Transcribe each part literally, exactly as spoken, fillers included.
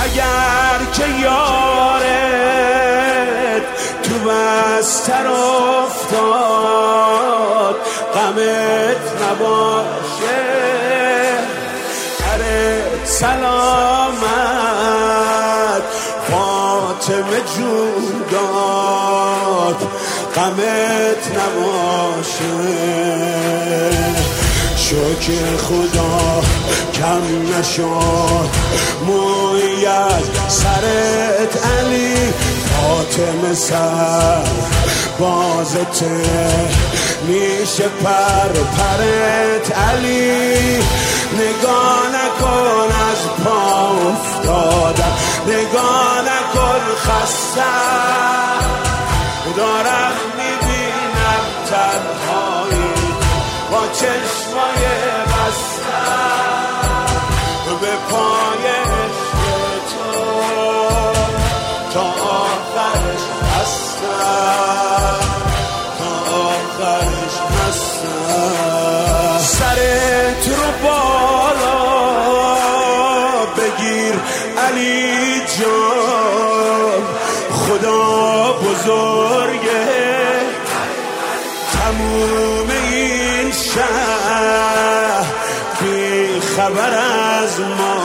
اگر که یارت تو بستر افتاد غمت نباشه، ارت سلامت فاطمه جون داد غمت نباشه. شکر خدا کم نشد مویت سرت علی، فاطمه سر بازته میشه پر پرت علی. نگاه نکن از پا افتادم، نگاه نکن خستم، دارم میبینم تنهایی با چشمای بستم، به پای عشق تو تا آخرش هستم، تا آخرش هستم. سرت رو بالا بگیر علی جان، خدا بزرگه، تموم این شهر بی خبر از ما،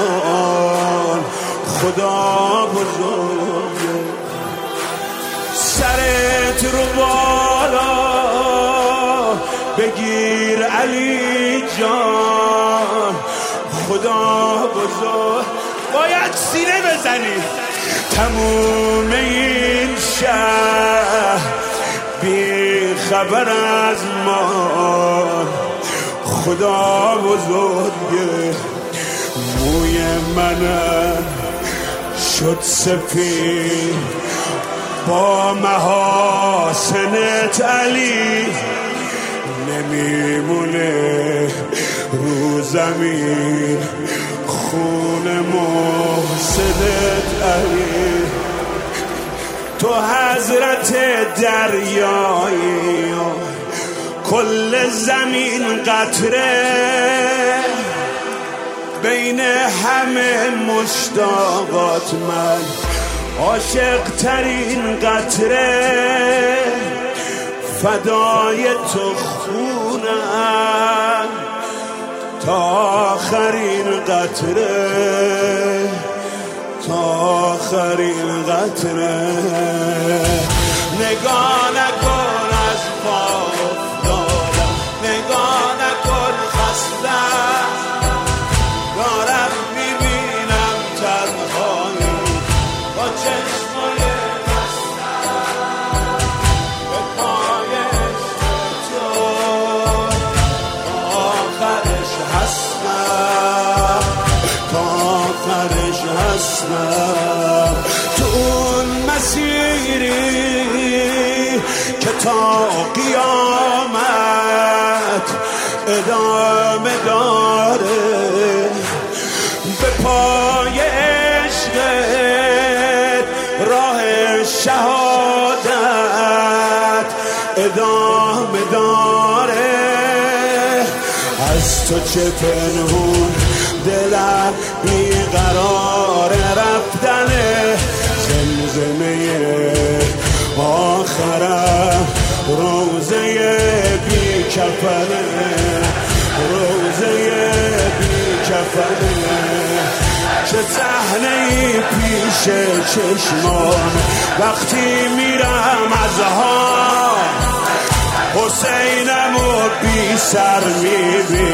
خدا بزرگه. سرت رو بالا بگیر علی جان، خدا بزرگ. باید سینه بزنی. تموم این شهر بی خبر از ما، خدا بزرگه. موی منم شد سفید با محاسنت علی، نمیمونه رو زمین خون محسنت علی. تو حضرت دریایی، کل زمین قطره، بین همه مشتاقات من عاشق ترین قطره، فدای تو خونم تا آخرین قطره، تا آخرین قطره. نگاه نکن از پا افتادم، نگاه نکن خستم، دارم میبینم تنهایی با چشمای بستم، به پای عشق تو تا آخرش هستم، تا آخرش هستم. تو اون مسیری که تا قیامت ادامه داره، به پای عشقت راه شهادت ادامه داره. از تو چه پنهون دلم بیقرار رفتنه، زمزمه آخرم روزه بی کفنه، روزه بی کفنه. چه صحنه‌ای پیش چشمان وقتی میرم از ها، حسینم و بی سر میبینم.